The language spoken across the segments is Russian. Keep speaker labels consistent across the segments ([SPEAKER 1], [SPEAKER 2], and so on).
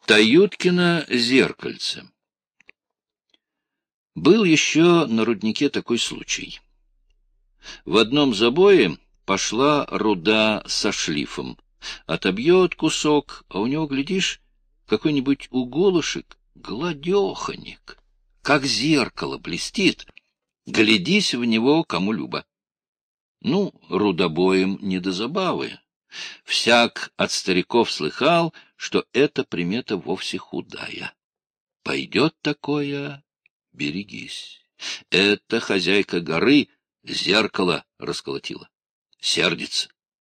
[SPEAKER 1] Таюткино зеркальце. Был еще на руднике такой случай. В одном забое пошла руда со шлифом. Отобьет кусок, а у него, глядишь, какой-нибудь уголышек, гладеханик, как зеркало блестит. Глядись в него кому любо. Ну, рудобоем не до забавы. Всяк от стариков слыхал, что эта примета вовсе худая. Пойдет такое, берегись. Эта хозяйка горы зеркало расколотила. Сердится.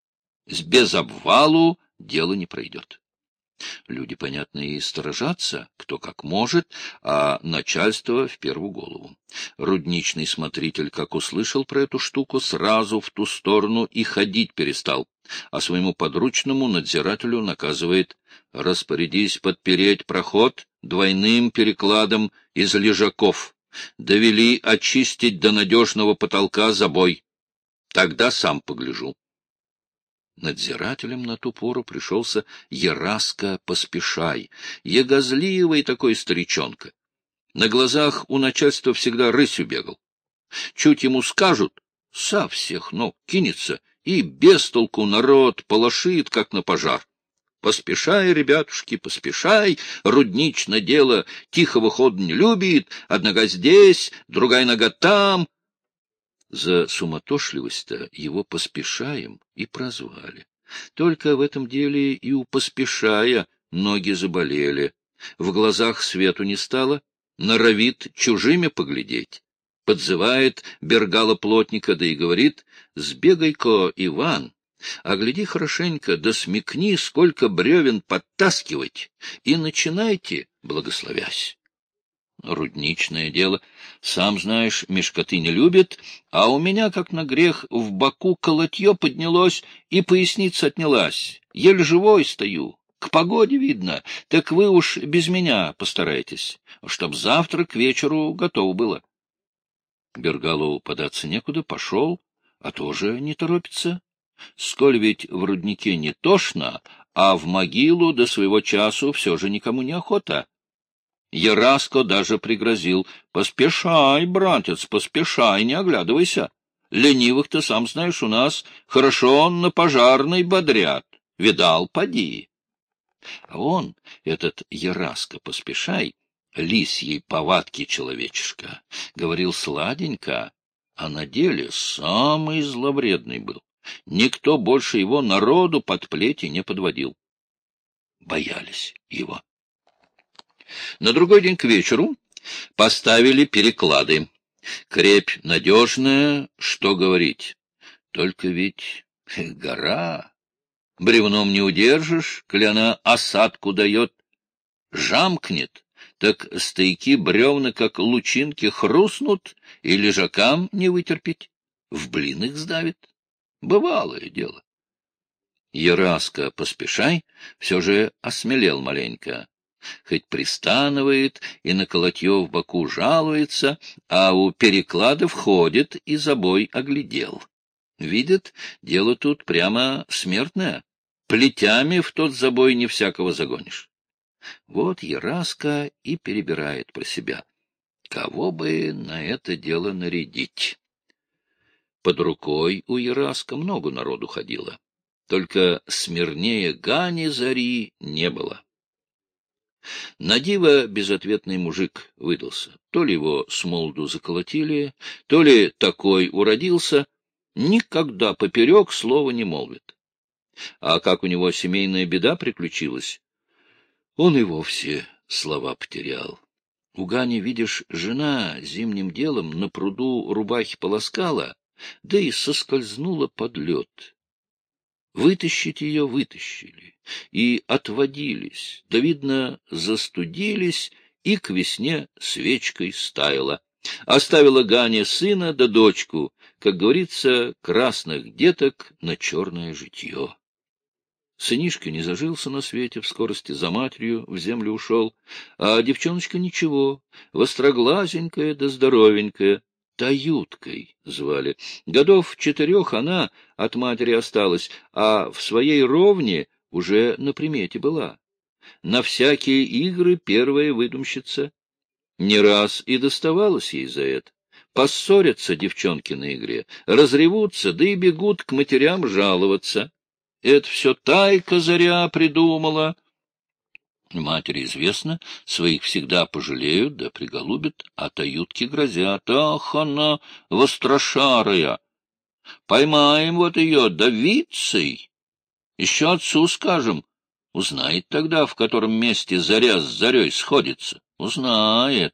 [SPEAKER 1] Без обвалу дело не пройдет. Люди, понятно, и сторожатся, кто как может, а начальство в первую голову. Рудничный смотритель, как услышал про эту штуку, сразу в ту сторону и ходить перестал, а своему подручному надзирателю наказывает: распорядись подпереть проход двойным перекладом из лежаков, довели очистить до надежного потолка забой. Тогда сам погляжу. Надзирателем на ту пору пришелся Ераска Поспешай, ягозливый такой старичонка. На глазах у начальства всегда рысью бегал. Чуть ему скажут, со всех ног кинется, и без толку народ полошит, как на пожар. Поспешай, ребятушки, поспешай, рудничное дело тихого хода не любит, одна нога здесь, другая нога там. За суматошливость-то его Поспешаем и прозвали. Только в этом деле и у Поспешая ноги заболели. В глазах свету не стало, норовит чужими поглядеть. Подзывает бергала-плотника, да и говорит: сбегай-ка, Иван, огляди хорошенько, да смекни, сколько бревен подтаскивать, и начинайте, благословясь. Рудничное дело, сам знаешь, мешкоты не любит, а у меня, как на грех, в боку колотье поднялось и поясница отнялась. Еле живой стою. К погоде видно, так вы уж без меня постарайтесь, чтоб завтра к вечеру готово было. Бергалу податься некуда, пошел, а тоже не торопится. Сколь ведь в руднике не тошно, а в могилу до своего часу все же никому не охота. Ераско даже пригрозил: поспешай, братец, поспешай, не оглядывайся. Ленивых-то, сам знаешь, у нас хорошо на пожарной бодрят. Видал, поди. А он, этот Ераско Поспешай, лисьей повадки человечишка, говорил сладенько, а на деле самый зловредный был. Никто больше его народу под плети не подводил. Боялись его. На другой день к вечеру поставили переклады. Крепь надежная, что говорить. Только ведь гора. Бревном не удержишь, коли она осадку дает. Жамкнет, так стойки бревна, как лучинки, хрустнут, и лежакам не вытерпеть. В блин их сдавит. Бывалое дело. Ераско Поспешай все же осмелел маленько. Хоть пристанывает и на колотье в боку жалуется, а у перекладов ходит и забой оглядел. Видит, дело тут прямо смертное. Плетями в тот забой не всякого загонишь. Вот Ераско и перебирает про себя. Кого бы на это дело нарядить? Под рукой у Ераско много народу ходило. Только смирнее Гани Зари не было. Надиво безответный мужик выдался. То ли его с молоду заколотили, то ли такой уродился, никогда поперек слова не молвит. А как у него семейная беда приключилась, он и вовсе слова потерял. У Гани, видишь, жена зимним делом на пруду рубахи полоскала, да и соскользнула под лед. Вытащить ее вытащили и отводились, да, видно, застудились, и к весне свечкой стаяла. Оставила Ганя сына да дочку, как говорится, красных деток на черное житье. Сынишка не зажился на свете, в скорости за матерью в землю ушел, а девчоночка ничего, востроглазенькая да здоровенькая, Таюткой звали. Годов 4 она от матери осталась, а в своей ровне уже на примете была. На всякие игры первая выдумщица. Не раз и доставалось ей за это. Поссорятся девчонки на игре, разревутся, да и бегут к матерям жаловаться. Это все Тайка Заря придумала. Матери известно, своих всегда пожалеют да приголубят, а таютки грозят. Ах, она вострошарая! Поймаем вот ее давицей. Еще отцу скажем. Узнает тогда, в котором месте заря с зарей сходится. Узнает.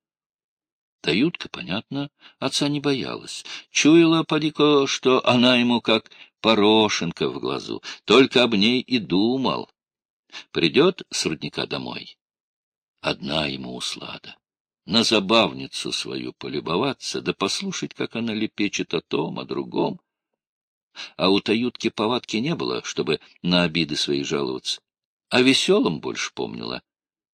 [SPEAKER 1] Таютка, понятно, отца не боялась. Чуяла, поди-ка, что она ему как порошенка в глазу. Только об ней и думал. Придет с рудника домой. Одна ему услада. На забавницу свою полюбоваться, да послушать, как она лепечет о том, о другом. А у Таютки повадки не было, чтобы на обиды свои жаловаться. О веселом больше помнила.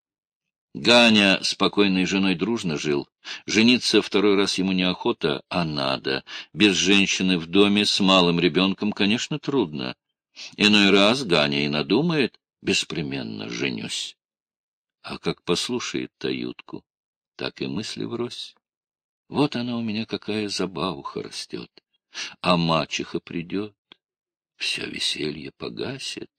[SPEAKER 1] Ганя с покойной женой дружно жил. Жениться второй раз ему неохота, а надо. Без женщины в доме с малым ребенком, конечно, трудно. Иной раз Ганя и надумает, беспременно женюсь. А как послушает Таютку, так и мысли врозь. Вот она у меня какая забавуха растет. А мачеха придет, все веселье погасит.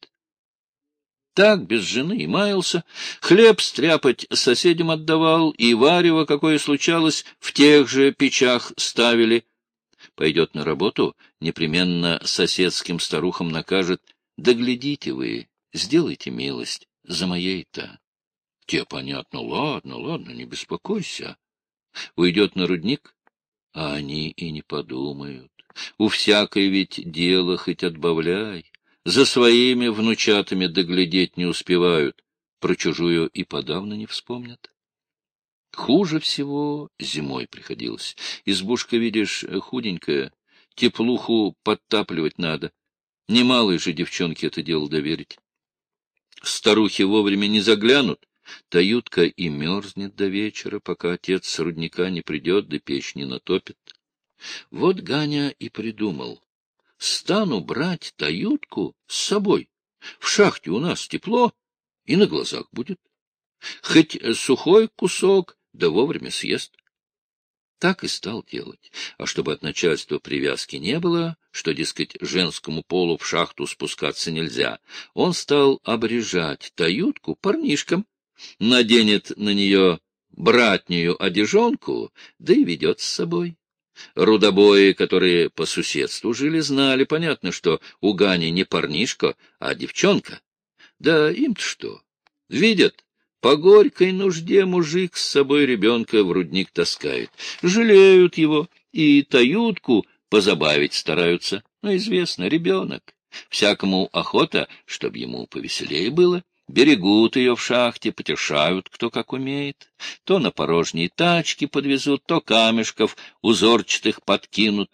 [SPEAKER 1] Так без жены и маялся, хлеб стряпать соседям отдавал, и варево, какое случалось, в тех же печах ставили. Пойдет на работу, непременно соседским старухам накажет: да глядите вы, сделайте милость за моей-то. Те, понятно, ладно, не беспокойся. Уйдет на рудник, а они и не подумают. У всякой ведь дело хоть отбавляй. За своими внучатами доглядеть не успевают, про чужую и подавно не вспомнят. Хуже всего зимой приходилось. Избушка, видишь, худенькая, теплуху подтапливать надо. Немалой же девчонке это дело доверить. Старухи вовремя не заглянут, Таютка и мерзнет до вечера, пока отец с рудника не придет, да печь не натопит. Вот Ганя и придумал. Стану брать Таютку с собой. В шахте у нас тепло, и на глазах будет. Хоть сухой кусок, да вовремя съест. Так и стал делать. А чтобы от начальства привязки не было, что, дескать, женскому полу в шахту спускаться нельзя, он стал обрежать Таютку парнишкам, наденет на нее братнюю одежонку, да и ведет с собой. Рудобои, которые по соседству жили, знали, понятно, что у Гани не парнишка, а девчонка. Да им-то что? Видят, по горькой нужде мужик с собой ребенка в рудник таскает. Жалеют его и Таютку позабавить стараются. Но известно, ребенок. Всякому охота, чтоб ему повеселее было. Берегут ее в шахте, потешают, кто как умеет. То на порожние тачки подвезут, то камешков узорчатых подкинут.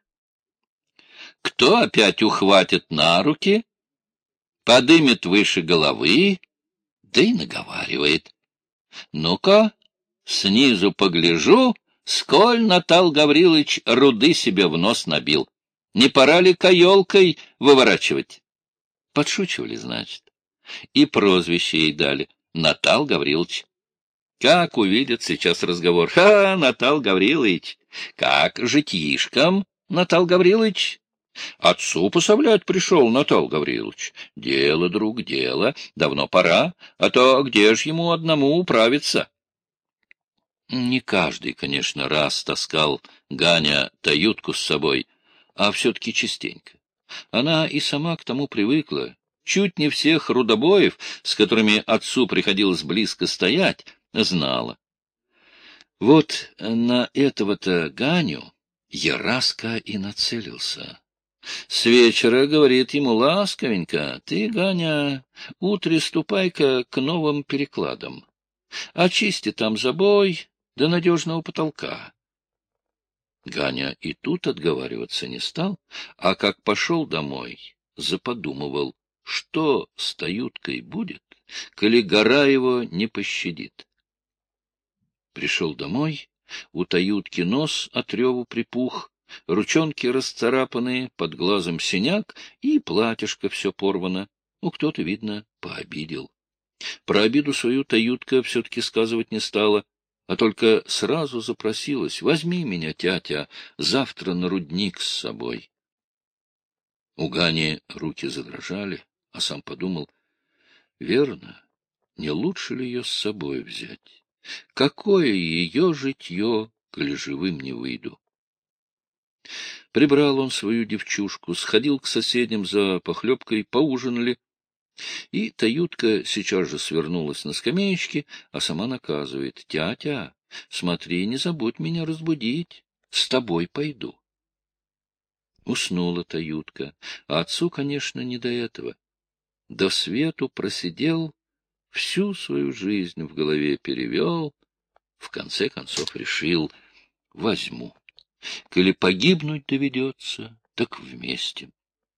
[SPEAKER 1] Кто опять ухватит на руки, подымет выше головы, да и наговаривает. Ну-ка, снизу погляжу, сколь Натал Гаврилыч руды себе в нос набил. Не пора ли каелкой выворачивать? Подшучивали, значит. И прозвище ей дали — Натал Гаврилович. Как увидят сейчас разговор: «Ха, Натал Гаврилович! Как житишком, Натал Гаврилович? Отцу посовлять пришел, Натал Гаврилович. Дело, друг, дело. Давно пора, а то где ж ему одному управиться?» Не каждый, конечно, раз таскал Ганя Таютку с собой, а все-таки частенько. Она и сама к тому привыкла. Чуть не всех рудобоев, с которыми отцу приходилось близко стоять, знала. Вот на этого-то Ганю Яраска и нацелился. С вечера говорит ему ласковенько: «Ты, Ганя, утре ступай-ка к новым перекладам. Очисти там забой до надежного потолка». Ганя и тут отговариваться не стал, а как пошел домой, заподумывал, что с Таюткой будет, коли гора его не пощадит. Пришел домой, у Таютки нос от реву припух, ручонки расцарапанные, под глазом синяк, и платьишко все порвано. Ну, кто-то, видно, пообидел. Про обиду свою Таютка все-таки сказывать не стала, а только сразу запросилась: «Возьми меня, тятя, завтра на рудник с собой». У Гани руки задрожали, а сам подумал: верно, не лучше ли ее с собой взять? Какое ее житье, коли живым не выйду? Прибрал он свою девчушку, сходил к соседям за похлебкой, поужинали, и Таютка сейчас же свернулась на скамеечке, а сама наказывает: «Тятя, смотри, не забудь меня разбудить, с тобой пойду». Уснула Таютка, а отцу, конечно, не до этого. До свету просидел, всю свою жизнь в голове перевел, в конце концов решил: возьму. Коли погибнуть доведется, так вместе.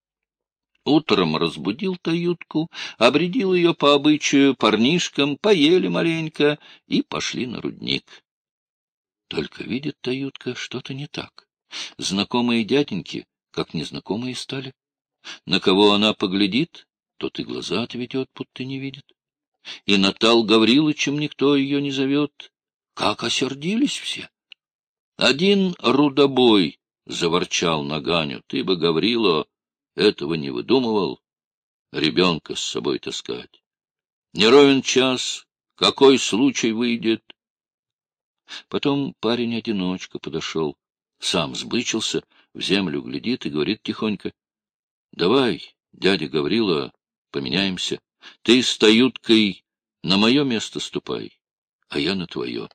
[SPEAKER 1] Утром разбудил Таютку, обрядил ее по обычаю парнишкам, поели маленько и пошли на рудник. Только видит Таютка, что-то не так. Знакомые дяденьки, как незнакомые стали. На кого она поглядит, тот и глаза отведет, будто не видит. И на Тал Гаврилычем никто ее не зовет. Как осердились все! Один рудобой заворчал на Ганю: «Ты бы, Гаврило, этого не выдумывал, ребенка с собой таскать. Не ровен час, какой случай выйдет». Потом парень-одиночка подошел, сам сбычился, в землю глядит и говорит тихонько: «Давай, дядя Гаврила, поменяемся. Ты с Таюткой на мое место ступай, а я на твое».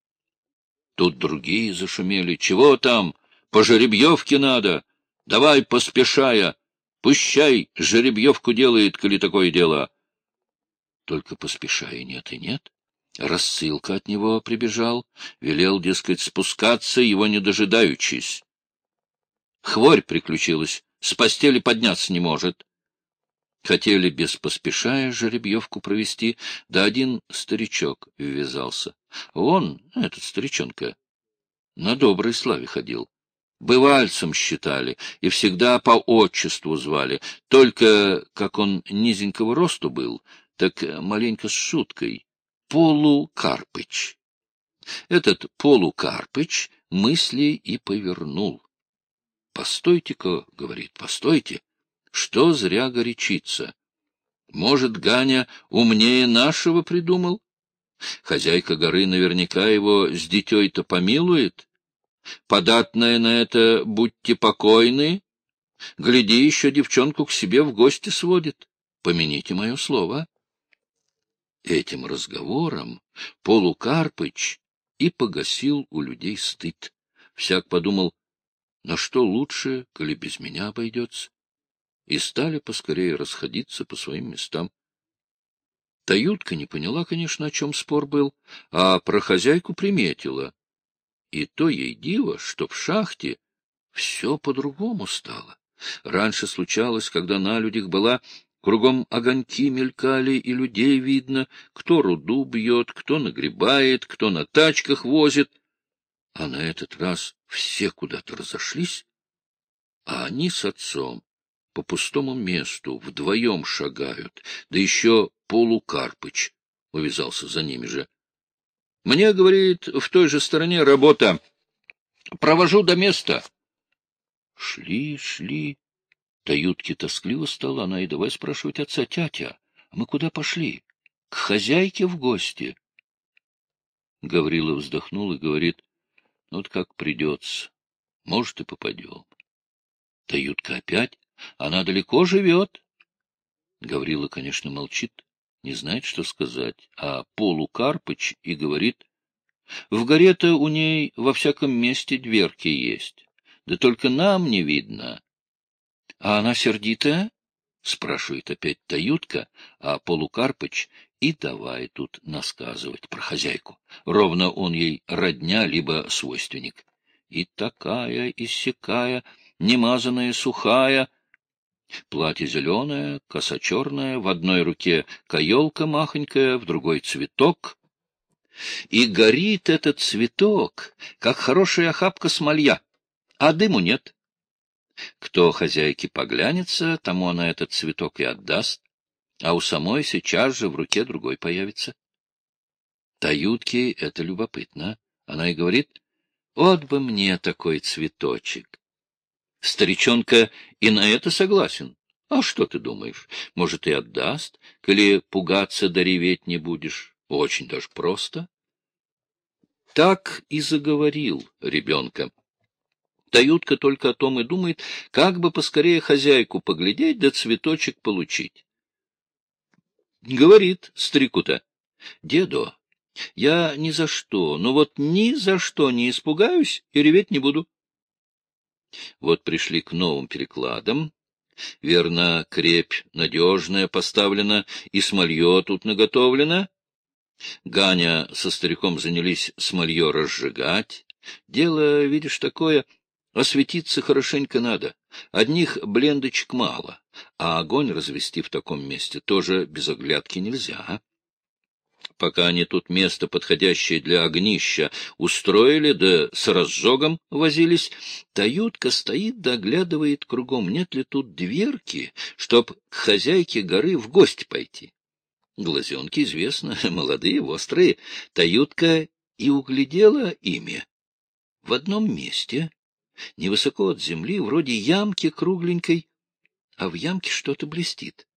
[SPEAKER 1] Тут другие зашумели: «Чего там? По жеребьевке надо! Давай, поспешая! Пущай жеребьевку делает, коли такое дело!» Только поспешая нет и нет. Рассылка от него прибежал, велел, дескать, спускаться, его не дожидаючись. Хворь приключилась, с постели подняться не может. Хотели без поспешая жеребьевку провести, да один старичок ввязался. Он, этот старичонка, на доброй славе ходил. Бывальцем считали и всегда по отчеству звали. Только, как он низенького росту был, так маленько с шуткой: Полукарпыч. Этот Полукарпыч мысли и повернул. «Постойте-ка, — говорит, — постойте, что зря горячиться? Может, Ганя умнее нашего придумал? Хозяйка горы наверняка его с дитей-то помилует. Податная на это будьте покойны. Гляди, еще девчонку к себе в гости сводит. Помяните мое слово». Этим разговором Полукарпыч и погасил у людей стыд. Всяк подумал: на что лучше, коли без меня обойдется? И стали поскорее расходиться по своим местам. Таютка не поняла, конечно, о чем спор был, а про хозяйку приметила. И то ей диво, что в шахте все по-другому стало. Раньше случалось, когда на людях была, кругом огоньки мелькали, и людей видно, кто руду бьет, кто нагребает, кто на тачках возит. А на этот раз все куда-то разошлись, а они с отцом по пустому месту вдвоем шагают, да еще Полукарпыч увязался за ними же. «Мне, — говорит, — в той же стороне работа. Провожу до места». Шли. Таютке тоскливо стало, она и давай спрашивать отца: «Тятя, а мы куда пошли? К хозяйке в гости?» Гаврила вздохнул и говорит: «Ну вот как придется, может, и попадем». Таютка опять: «Она далеко живет?» Гаврила, конечно, молчит, не знает, что сказать, а Полукарпыч и говорит: «В горе-то у ней во всяком месте дверки есть, да только нам не видно». «А она сердитая?» — спрашивает опять Таютка, а Полукарпыч и давай тут насказывать про хозяйку. Ровно он ей родня, либо свойственник. И такая, и сякая, немазанная, сухая. Платье зеленое, коса черная, в одной руке каелка махонькая, в другой цветок. И горит этот цветок, как хорошая охапка смолья, а дыму нет. Кто хозяйке поглянется, тому она этот цветок и отдаст. а у самой сейчас же в руке другой появится. Таютке это любопытно. Она и говорит: вот бы мне такой цветочек. Старичонка и на это согласен. А что ты думаешь? Может, и отдаст, коли пугаться да реветь не будешь. Очень даже просто. Так и заговорил ребенка. Таютка только о том и думает, как бы поскорее хозяйку поглядеть да цветочек получить. Говорит старику-то: деду, я ни за что, ну вот ни за что не испугаюсь и реветь не буду. Вот пришли к новым перекладам. Верно, крепь надежная поставлена, и смолье тут наготовлено. Ганя со стариком занялись смолье разжигать. Дело, видишь, такое, осветиться хорошенько надо. Одних блендочек мало, а огонь развести в таком месте тоже без оглядки нельзя. Пока они тут место, подходящее для огнища, устроили, да с разжогом возились, Таютка стоит да оглядывает кругом, нет ли тут дверки, чтоб к хозяйке горы в гости пойти. Глазенки, известно, молодые, острые. Таютка и углядела ими. В одном месте, невысоко от земли, вроде ямки кругленькой, а в ямке что-то блестит.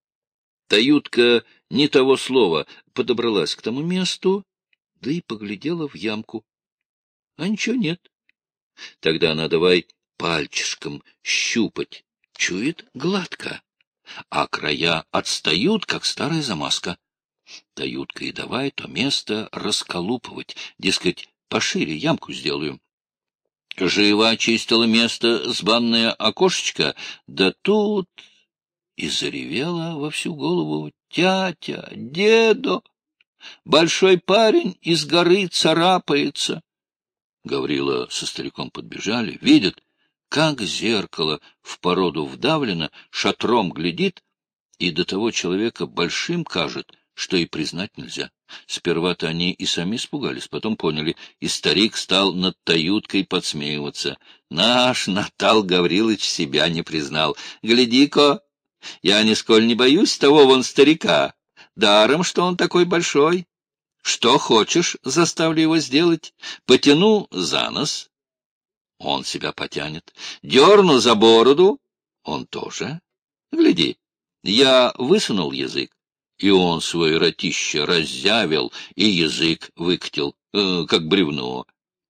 [SPEAKER 1] Таютка не того слова подобралась к тому месту, да и поглядела в ямку. А ничего нет. Тогда она давай пальчишком щупать. Чует гладко, а края отстают, как старая замазка. Таютка и давай то место расколупывать, дескать, пошире ямку сделаю. Живо очистила место с банное окошечко, да тут и заревела во всю голову: тятя, деду, большой парень из горы царапается. Гаврила со стариком подбежали, видят, как зеркало в породу вдавлено, шатром глядит, и до того человека большим кажет, что и признать нельзя. Сперва-то они и сами испугались, потом поняли, и старик стал над Таюткой подсмеиваться. Наш Натал Гаврилыч себя не признал. Гляди-ка, я нисколь не боюсь того вон старика. Даром, что он такой большой. Что хочешь, заставлю его сделать. Потяну за нос, он себя потянет. Дерну за бороду, он тоже. Гляди, я высунул язык, и он свое ротище раззявил и язык выкатил, как бревно.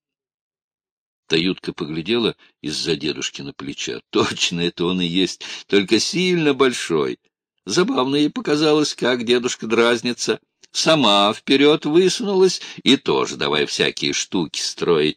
[SPEAKER 1] Таютка поглядела из-за дедушкина плеча. Точно, это он и есть, только сильно большой. Забавно ей показалось, как дедушка дразнится. Сама вперед высунулась и тоже давай всякие штуки строить.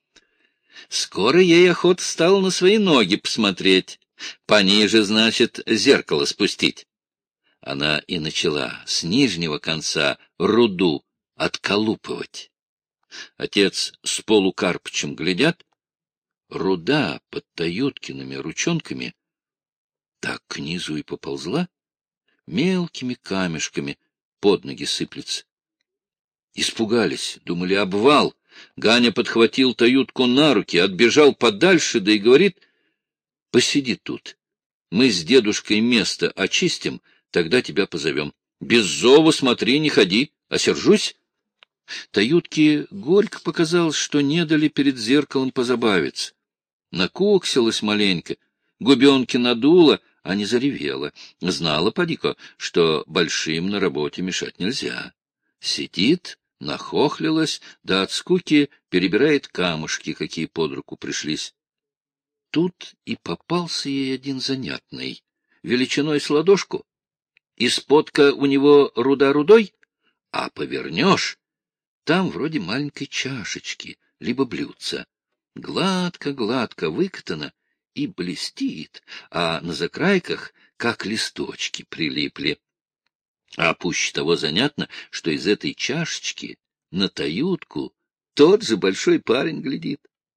[SPEAKER 1] Скоро ей охота стала на свои ноги посмотреть. Пониже, значит, зеркало спустить. Она и начала с нижнего конца руду отколупывать. Отец с Полукарпычем глядят, руда под Таюткиными ручонками так к низу и поползла, мелкими камешками под ноги сыплется. Испугались, думали, обвал. Ганя подхватил Таютку на руки, отбежал подальше, да и говорит: посиди тут, мы с дедушкой место очистим, тогда тебя позовем. Без зова, смотри, не ходи, осержусь. Таютке горько показалось, что не дали перед зеркалом позабавиться. Накуксилась маленько, губенки надула, а не заревела. Знала, поди-ка, что большим на работе мешать нельзя. Сидит, нахохлилась, да от скуки перебирает камушки, какие под руку пришлись. Тут и попался ей один занятный, величиной с ладошку. Из-подка у него руда рудой, а повернешь, там вроде маленькой чашечки, либо блюдца. Гладко-гладко выкатано и блестит, а на закрайках, как листочки, прилипли. А пуще того занятно, что из этой чашечки на Таютку тот же большой парень глядит.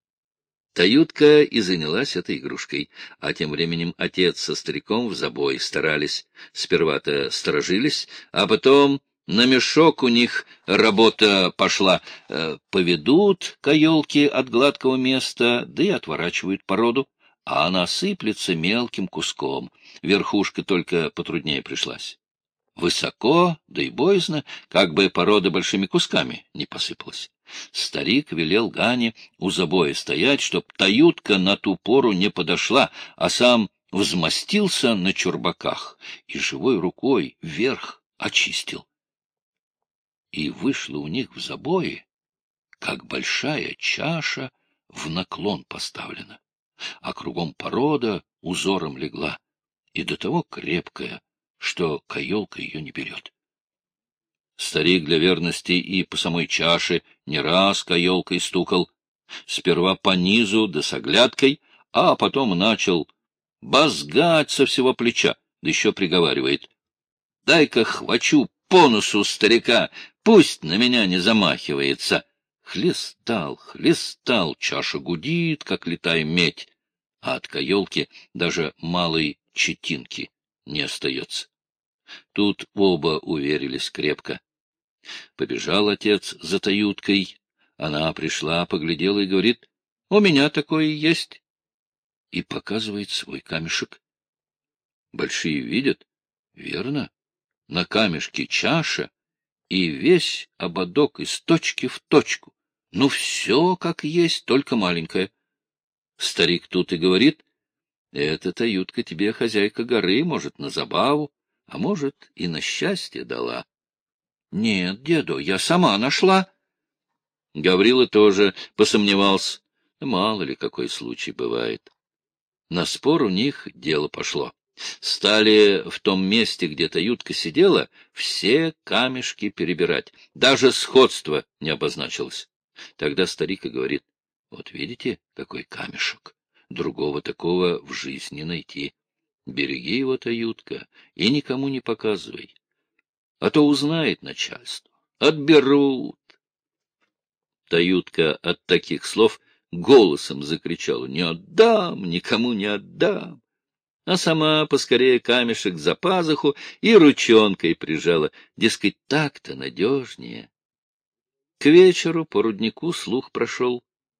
[SPEAKER 1] Таютка и занялась этой игрушкой, а тем временем отец со стариком в забой старались. Сперва-то сторожились, а потом на мешок у них работа пошла. Поведут каелки от гладкого места, да и отворачивают породу, а она сыплется мелким куском. Верхушка только потруднее пришлась. высоко, да и боязно, как бы порода большими кусками не посыпалась. Старик велел Гане у забоя стоять, чтоб таютка на ту пору не подошла, а сам взмостился на чурбаках и живой рукой вверх очистил. И вышло у них в забое, как большая чаша в наклон поставлена, а кругом порода узором легла, и до того крепкая, что каелка ее не берет. Старик для верности и по самой чаше не раз каелкой стукал, сперва по низу да с оглядкой, а потом начал базгать со всего плеча, да еще приговаривает: «Дай-ка хвачу по носу старика, пусть на меня не замахивается». Хлестал, хлестал, чаша гудит, как летая медь, а от каелки даже малой четинки не остается. Тут оба уверились крепко. Побежал отец за таюткой. Она пришла, поглядела и говорит: «У меня такое есть». И показывает свой камешек. Большие видят, верно, на камешке чаша и весь ободок из точки в точку. Ну, все как есть, только маленькое. Старик тут и говорит: «Эта таютка тебе хозяйка горы, может, на забаву, а может, и на счастье дала». «Нет, деду, я сама нашла». Гаврила тоже посомневался. Мало ли какой случай бывает. На спор у них дело пошло. Стали в том месте, где таютка сидела, все камешки перебирать. Даже сходство не обозначилось. Тогда старик и говорит: «Вот видите, какой камешек? Другого такого в жизни не найти. Береги его, таютка, и никому не показывай. А то узнает начальство. Отберут». Таютка от таких слов голосом закричала: «Не отдам, никому не отдам». А сама поскорее камешек за пазуху и ручонкой прижала. Дескать, так-то надежнее. К вечеру по руднику слух прошел.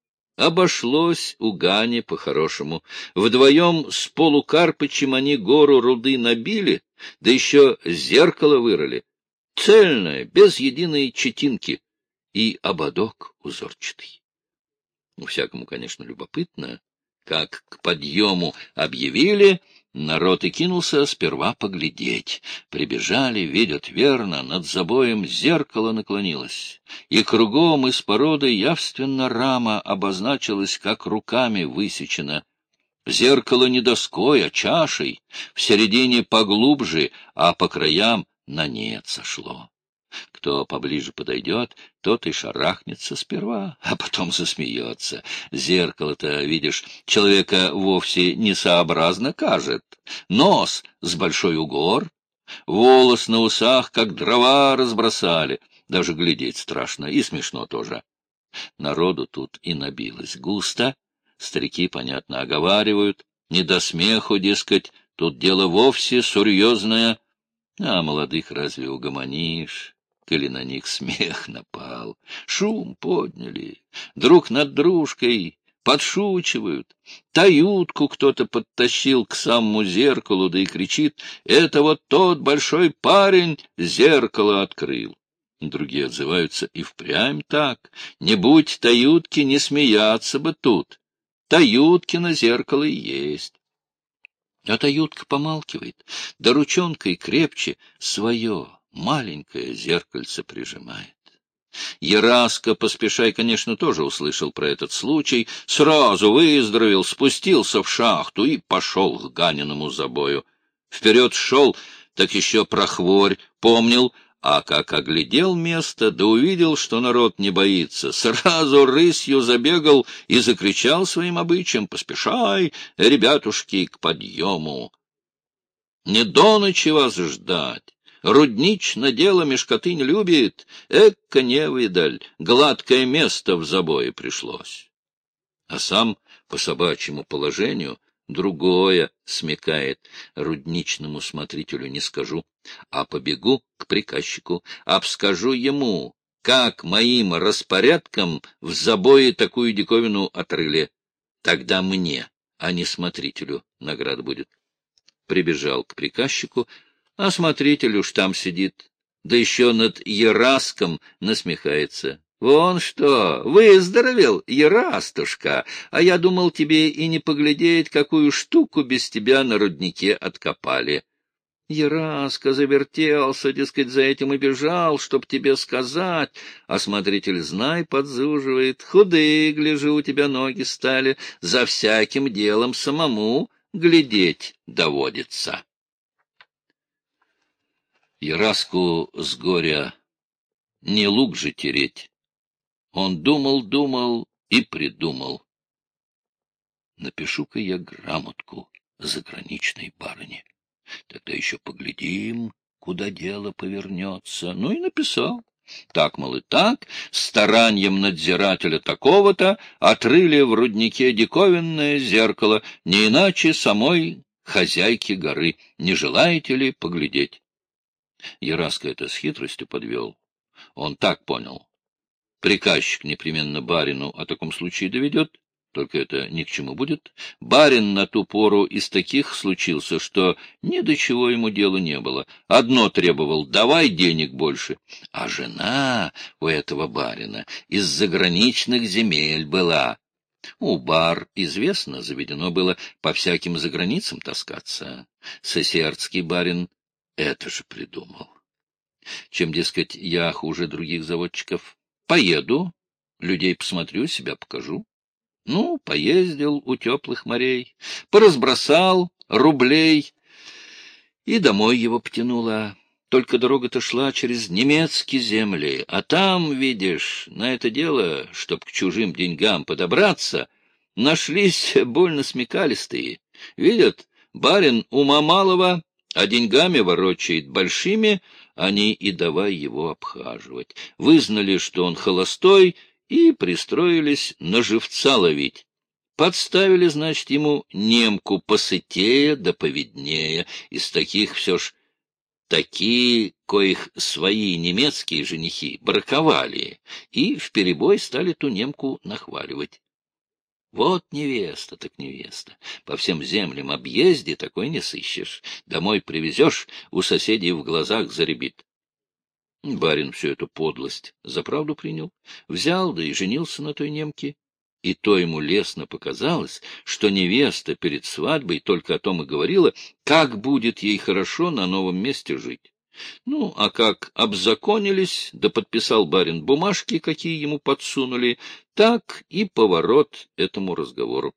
[SPEAKER 1] Обошлось у Гани по-хорошему. Вдвоем с Полукарпычем они гору руды набили, да еще зеркало вырыли. Цельное, без единой четинки. И ободок узорчатый. Всякому, конечно, любопытно. Как к подъему объявили, народ и кинулся сперва поглядеть. Прибежали, видят верно, над забоем зеркало наклонилось, и кругом из породы явственно рама обозначилась, как руками высечена. Зеркало не доской, а чашей, в середине поглубже, а по краям на нет сошло. Кто поближе подойдет, тот и шарахнется сперва, а потом засмеется. Зеркало-то, видишь, человека вовсе несообразно кажет. Нос с большой угор, волос на усах, как дрова разбросали. Даже глядеть страшно и смешно тоже. Народу тут и набилось густо. Старики, понятно, оговаривают. Не до смеху, дескать, тут дело вовсе серьезное. А молодых разве угомонишь? Коли на них смех напал. Шум подняли, друг над дружкой подшучивают. Таютку кто-то подтащил к самому зеркалу, да и кричит: «Это вот тот большой парень зеркало открыл». Другие отзываются: и впрямь так. Не будь таютки, не смеяться бы тут. Таюткино зеркало и есть. А таютка помалкивает, да ручонкой крепче свое маленькое зеркальце прижимает. Ераска Поспешай, конечно, тоже услышал про этот случай, сразу выздоровел, спустился в шахту и пошел к Ганиному забою. Вперед шел, так еще про хворь помнил, а как оглядел место, да увидел, что народ не боится, сразу рысью забегал и закричал своим обычаем: «Поспешай, ребятушки, к подъему! Не до ночи вас ждать! Руднично дело мешкоты не любит, эка невидаль, гладкое место в забое пришлось». А сам по собачьему положению другое смекает: рудничному смотрителю не скажу, а побегу к приказчику, обскажу ему, как моим распорядком в забое такую диковину отрыли. Тогда мне, а не смотрителю, награда будет. Прибежал к приказчику, А смотритель уж там сидит, да еще над Ераском насмехается. Вон что, выздоровел, Ерастушка, а я думал, тебе и не поглядеть, какую штуку без тебя на руднике откопали. Ераска завертелся, дескать, за этим и бежал, чтоб тебе сказать. А смотритель, знай, подзуживает. Худые, гляжу, у тебя ноги стали. За всяким делом самому глядеть доводится. Ераску с горя не лук же тереть. Он думал и придумал. Напишу-ка я грамотку заграничной барыне. Тогда еще поглядим, куда дело повернется. Ну и написал. Так, мол, и так, старанием надзирателя такого-то отрыли в руднике диковинное зеркало, не иначе самой хозяйки горы. Не желаете ли поглядеть? Ераска это с хитростью подвел. Он так понял. Приказчик непременно барину о таком случае доведет. Только это ни к чему будет. Барин на ту пору из таких случился, что ни до чего ему дела не было. Одно требовал — давай денег больше. А жена у этого барина из заграничных земель была. У бар, известно, заведено было по всяким заграницам таскаться. Сесердский барин это же придумал. Чем, дескать, я хуже других заводчиков? Поеду, людей посмотрю, себя покажу. Ну, поездил у теплых морей, поразбросал рублей, и домой его потянуло. Только дорога-то шла через немецкие земли, а там, видишь, на это дело, чтоб к чужим деньгам подобраться, нашлись больно смекалистые. Видят, барин ума малого, а деньгами ворочает большими, они и давай его обхаживать. Вызнали, что он холостой, и пристроились на живца ловить. Подставили, значит, ему немку посытее да повиднее. Из таких все ж такие, коих свои немецкие женихи браковали, и вперебой стали ту немку нахваливать. Вот невеста так невеста. По всем землям объезде такой не сыщешь. Домой привезешь, у соседей в глазах заребит. Барин всю эту подлость за правду принял, взял, да и женился на той немке. И то ему лестно показалось, что невеста перед свадьбой только о том и говорила, как будет ей хорошо на новом месте жить. Ну, а как обзаконились, да подписал барин бумажки, какие ему подсунули, так и поворот этому разговору.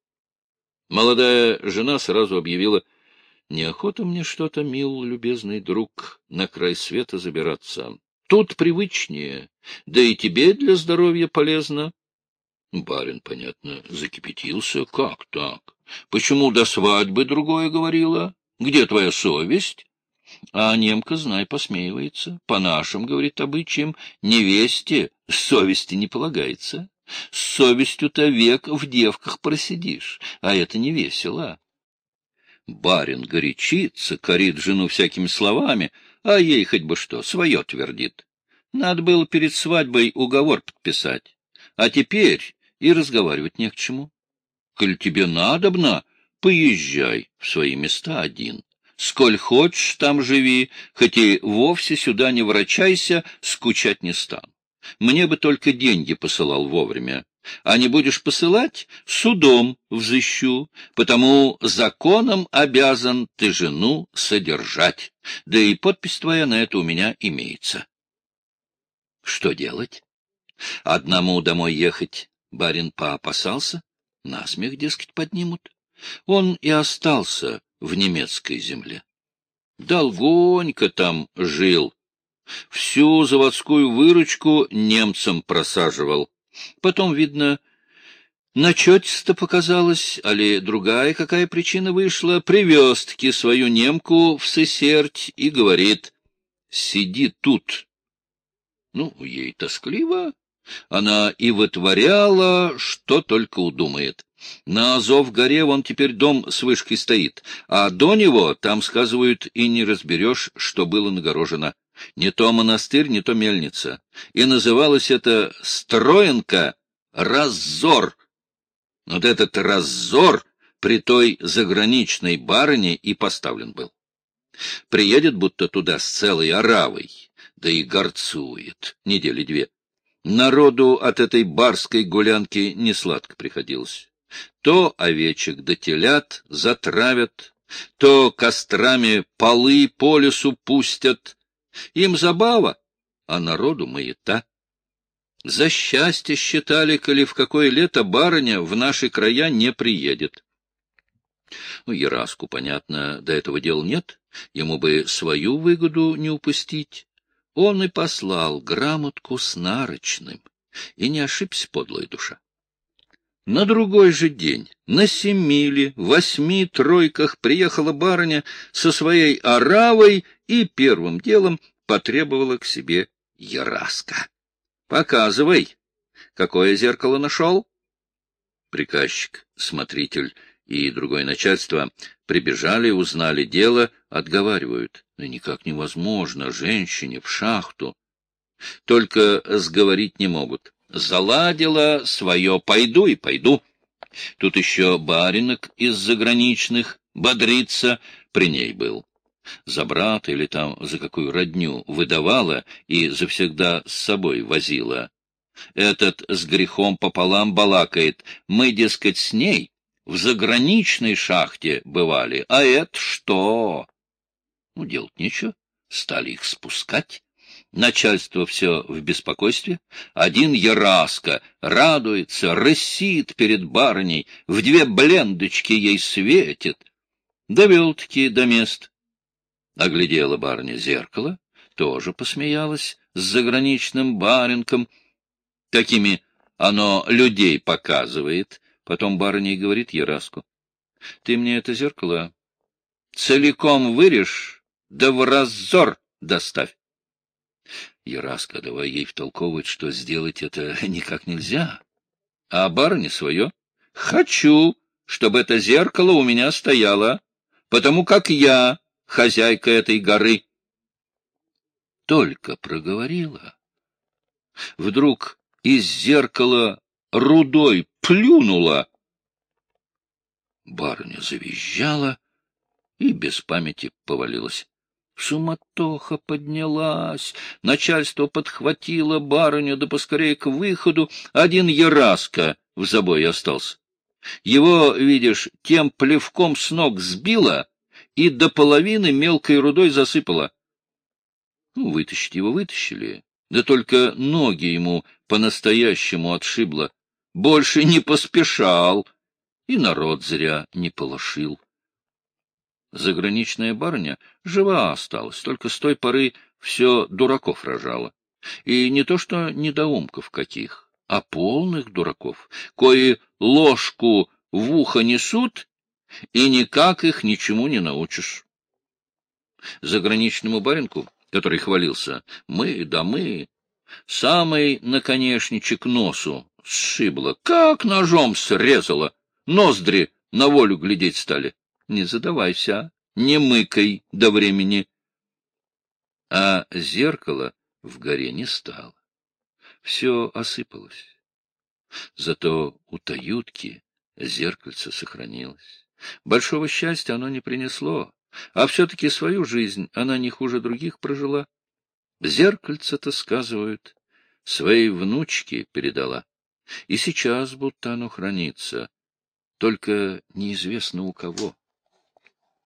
[SPEAKER 1] Молодая жена сразу объявила: «Неохота мне что-то, мил, любезный друг, на край света забираться. Тут привычнее, да и тебе для здоровья полезно». Барин, понятно, закипятился. «Как так? Почему до свадьбы другое говорила? Где твоя совесть?» А немка, знай, посмеивается. По нашим, говорит, обычаям, невесте совести не полагается. С совестью-то век в девках просидишь, а это не весело. Барин горячится, корит жену всякими словами, а ей хоть бы что, свое твердит. Надо было перед свадьбой уговор подписать, а теперь и разговаривать не к чему. Коль тебе надобно, поезжай в свои места один. Сколь хочешь, там живи, хоть и вовсе сюда не ворочайся, скучать не стану. Мне бы только деньги посылал вовремя. А не будешь посылать — судом взыщу, потому законом обязан ты жену содержать, да и подпись твоя на это у меня имеется. Что делать? Одному домой ехать барин поопасался, насмех, дескать, поднимут. Он и остался в немецкой земле. Долгонько там жил, всю заводскую выручку немцам просаживал. Потом, видно, начетисто показалось, али другая какая причина вышла, привез-таки свою немку в Сесерть и говорит: «Сиди тут». Ну, ей тоскливо, она и вытворяла, что только удумает. На Азов-горе вон теперь дом с вышкой стоит, а до него, там, сказывают, и не разберешь, что было нагорожено. Не то монастырь, не то мельница. И называлось это Строенка Раззор. Вот этот Раззор при той заграничной барыне и поставлен был. Приедет будто туда с целой оравой, да и горцует недели две. Народу от этой барской гулянки несладко приходилось. То овечек да телят затравят, то кострами полы по лесу пустят. Им забава, а народу маята. За счастье считали, коли в какое лето барыня в наши края не приедет. Ну, Яраску, понятно, до этого дела нет, ему бы свою выгоду не упустить. Он и послал грамотку с нарочным, и не ошибся подлая душа. На другой же день на 7 или 8 тройках приехала барыня со своей оравой и первым делом потребовала к себе Яраска. — Показывай, какое зеркало нашел? Приказчик, смотритель и другое начальство прибежали, узнали дело, отговаривают. Но никак невозможно женщине в шахту. Только сговорить не могут. Заладила свое «пойду и пойду». Тут еще баринок из заграничных бодрится при ней был. За брата или там за какую родню выдавала и завсегда с собой возила. Этот с грехом пополам балакает. Мы, дескать, с ней в заграничной шахте бывали, а это что? Ну, делать нечего, стали их спускать. Начальство все в беспокойстве. Один Яраска радуется, рысит перед барыней, в 2 блендочки ей светит. Довел-таки до мест. Оглядела барыня зеркало, тоже посмеялась с заграничным баринком. Такими оно людей показывает. Потом барыня и говорит Яраску: — Ты мне это зеркало целиком вырежь, да в раззор доставь. Яраска давай ей втолковывать, что сделать это никак нельзя. А барыня свое: — Хочу, чтобы это зеркало у меня стояло, потому как я хозяйка этой горы. Только проговорила. Вдруг из зеркала рудой плюнула. Барыня завизжала и без памяти повалилась. Суматоха поднялась, начальство подхватило барыню, да поскорее к выходу. Один Яраска в забое остался. Его, видишь, тем плевком с ног сбило и до половины мелкой рудой засыпало. Ну, вытащить его вытащили, да только ноги ему по-настоящему отшибло. Больше не поспешал, и народ зря не полошил. Заграничная барыня жива осталась, только с той поры все дураков рожала. И не то что недоумков каких, а полных дураков, кои ложку в ухо несут, и никак их ничему не научишь. Заграничному баринку, который хвалился, мы, самый наконечничек носу сшибло, как ножом срезало, ноздри на волю глядеть стали. Не задавайся, не мыкай до времени. А зеркало в горе не стало. Все осыпалось. Зато у Таютки зеркальце сохранилось. Большого счастья оно не принесло, а все-таки свою жизнь она не хуже других прожила. Зеркальце-то, сказывают, своей внучке передала. И сейчас будто оно хранится, только неизвестно у кого.